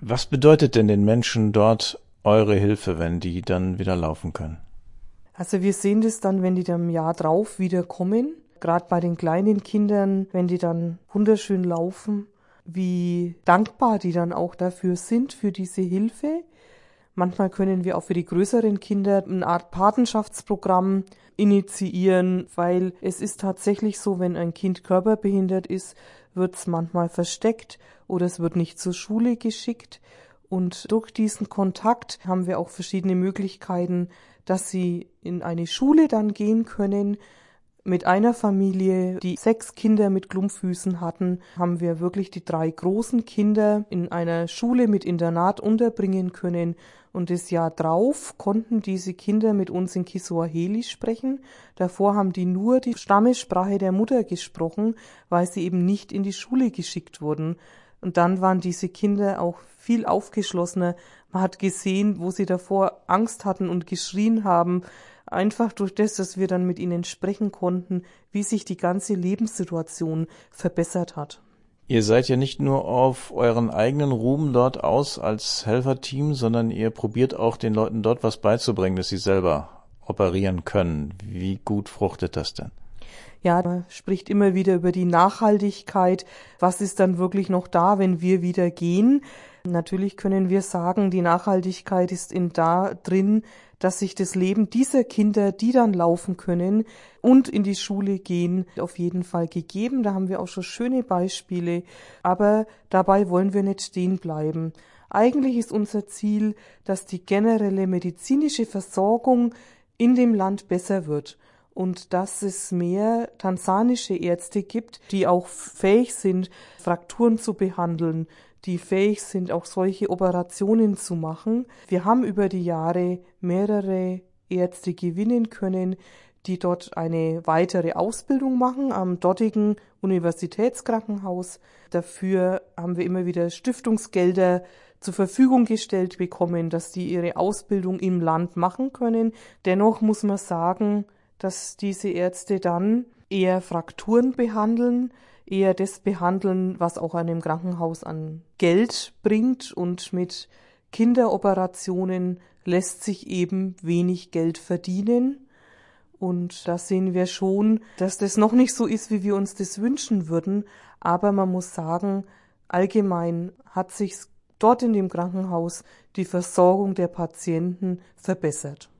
Was bedeutet denn den Menschen dort eure Hilfe, wenn die dann wieder laufen können? Also wir sehen das dann, wenn die dann im Jahr drauf wieder kommen, gerade bei den kleinen Kindern, wenn die dann wunderschön laufen, wie dankbar die dann auch dafür sind, für diese Hilfe. Manchmal können wir auch für die größeren Kinder eine Art Patenschaftsprogramm initiieren, weil es ist tatsächlich so, wenn ein Kind körperbehindert ist, wird es manchmal versteckt oder es wird nicht zur Schule geschickt. Und durch diesen Kontakt haben wir auch verschiedene Möglichkeiten, dass sie in eine Schule dann gehen können. Mit einer Familie, die 6 Kinder mit Klumpfüßen hatten, haben wir wirklich die 3 großen Kinder in einer Schule mit Internat unterbringen können. Und das Jahr drauf konnten diese Kinder mit uns in Kiswahili sprechen. Davor haben die nur die Stammessprache der Mutter gesprochen, weil sie eben nicht in die Schule geschickt wurden. Und dann waren diese Kinder auch viel aufgeschlossener. Man hat gesehen, wo sie davor Angst hatten und geschrien haben, einfach durch das, dass wir dann mit ihnen sprechen konnten, wie sich die ganze Lebenssituation verbessert hat. Ihr seid ja nicht nur auf euren eigenen Ruhm dort aus als Helferteam, sondern ihr probiert auch den Leuten dort was beizubringen, dass sie selber operieren können. Wie gut fruchtet das denn? Ja, man spricht immer wieder über die Nachhaltigkeit. Was ist dann wirklich noch da, wenn wir wieder gehen? Natürlich können wir sagen, die Nachhaltigkeit ist da drin, dass sich das Leben dieser Kinder, die dann laufen können und in die Schule gehen, auf jeden Fall gegeben. Da haben wir auch schon schöne Beispiele. Aber dabei wollen wir nicht stehen bleiben. Eigentlich ist unser Ziel, dass die generelle medizinische Versorgung in dem Land besser wird. Und dass es mehr tansanische Ärzte gibt, die auch fähig sind, Frakturen zu behandeln, die fähig sind, auch solche Operationen zu machen. Wir haben über die Jahre mehrere Ärzte gewinnen können, die dort eine weitere Ausbildung machen am dortigen Universitätskrankenhaus. Dafür haben wir immer wieder Stiftungsgelder zur Verfügung gestellt bekommen, dass die ihre Ausbildung im Land machen können. Dennoch muss man sagen, dass diese Ärzte dann eher Frakturen behandeln, eher das behandeln, was auch einem Krankenhaus an Geld bringt, und mit Kinderoperationen lässt sich eben wenig Geld verdienen. Und da sehen wir schon, dass das noch nicht so ist, wie wir uns das wünschen würden, aber man muss sagen, allgemein hat sich dort in dem Krankenhaus die Versorgung der Patienten verbessert.